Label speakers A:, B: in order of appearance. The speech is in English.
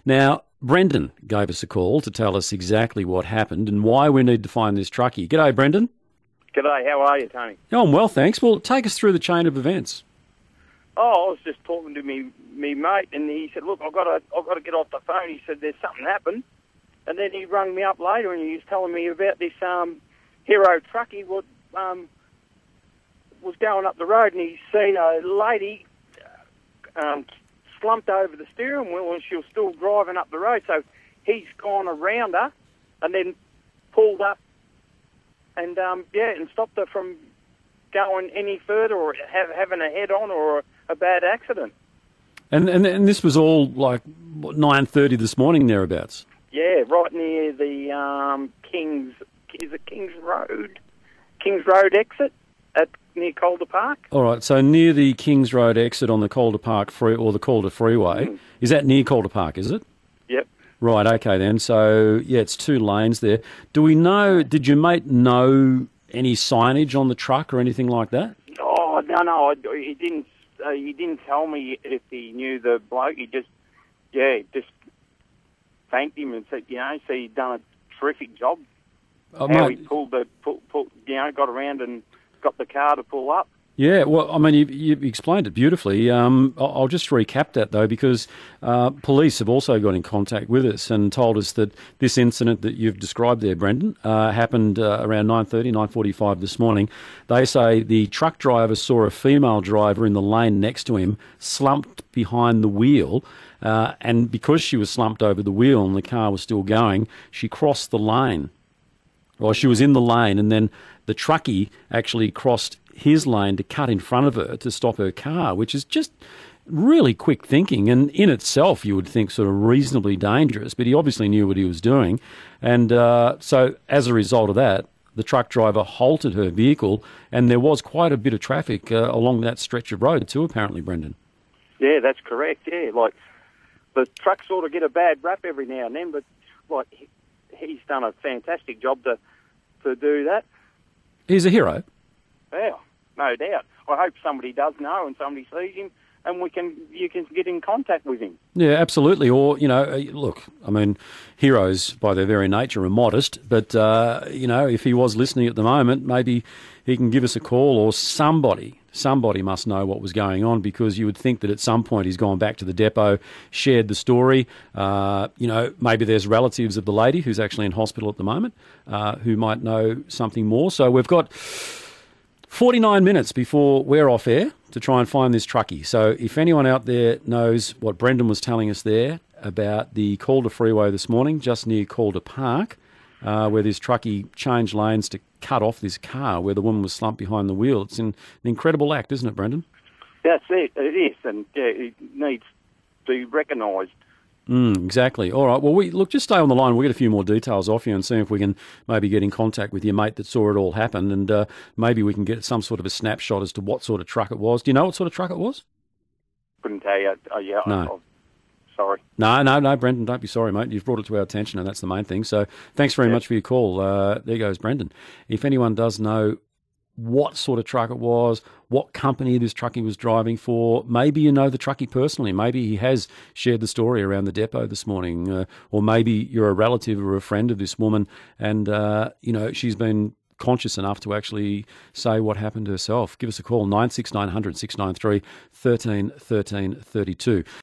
A: Now, Brendan gave us a call to tell us exactly what happened and why we need to find this truckie. G'day, Brendan.
B: G'day, how are you, Tony?
A: Oh, I'm well, thanks. Well, take us through the chain of events.
B: Oh, I was just talking to me mate, and he said, "Look, I've got to get off the phone." He said, "There's something happened," and then he rang me up later, and he was telling me about this Hero truckie was going up the road, and he seen a lady slumped over the steering wheel, and she was still driving up the road. So he's gone around her, and then pulled up, and and stopped her from going any further or having a head-on or a bad accident. And
A: this was all like 9:30 this morning thereabouts?
B: Yeah, right near the Kings Road exit near Calder Park.
A: All right, so near the Kings Road exit on the Calder Park the Calder Freeway. Is that near Calder Park, is it?
B: Yep.
A: Right, okay then. So, yeah, it's two lanes there. Did your mate know any signage on the truck or anything like that?
B: Oh, no, he didn't. He didn't tell me if he knew the bloke. He just thanked him and said, he'd done a terrific job. How he got around and got the car to pull up.
A: Yeah, well, I mean, you explained it beautifully. I'll just recap that, though, because police have also got in contact with us and told us that this incident that you've described there, Brendan, happened around 9:30, 9:45 this morning. They say the truck driver saw a female driver in the lane next to him slumped behind the wheel, and because she was slumped over the wheel and the car was still going, she crossed the lane. Well, she was in the lane, and then the truckie actually crossed his lane to cut in front of her to stop her car, which is just really quick thinking, and in itself you would think sort of reasonably dangerous, but he obviously knew what he was doing. And so as a result of that, the truck driver halted her vehicle, and there was quite a bit of traffic along that stretch of road too, apparently, Brendan.
B: Yeah, that's correct, yeah. Like, the trucks sort of get a bad rap every now and then, but like he's done a fantastic job to do that.
A: He's a hero.
B: Yeah, no doubt. I hope somebody does know and somebody sees him, and you can get in contact with him.
A: Yeah, absolutely. Or, look, I mean, heroes by their very nature are modest, but, if he was listening at the moment, maybe he can give us a call, or somebody must know what was going on, because you would think that at some point he's gone back to the depot, shared the story. Maybe there's relatives of the lady who's actually in hospital at the moment who might know something more. So we've got 49 minutes before we're off air to try and find this truckie. So if anyone out there knows what Brendan was telling us there about the Calder Freeway this morning, just near Calder Park, where this truckie changed lanes to cut off this car where the woman was slumped behind the wheel. It's an incredible act, isn't it, Brendan?
B: That's it. It is, and it needs to be recognised.
A: Exactly. All right. Well, just stay on the line. We'll get a few more details off you and see if we can maybe get in contact with your mate that saw it all happen, and maybe we can get some sort of a snapshot as to what sort of truck it was. Do you know what sort of truck it was?
B: Couldn't tell you.
A: No.
B: Sorry.
A: No, Brendan, don't be sorry, mate. You've brought it to our attention, and that's the main thing. So thanks very much for your call. There goes Brendan. If anyone does know what sort of truck it was, what company this truckie was driving for, maybe you know the truckie personally. Maybe he has shared the story around the depot this morning, or maybe you're a relative or a friend of this woman, and she's been conscious enough to actually say what happened herself. Give us a call, 96900 693 13 13 32.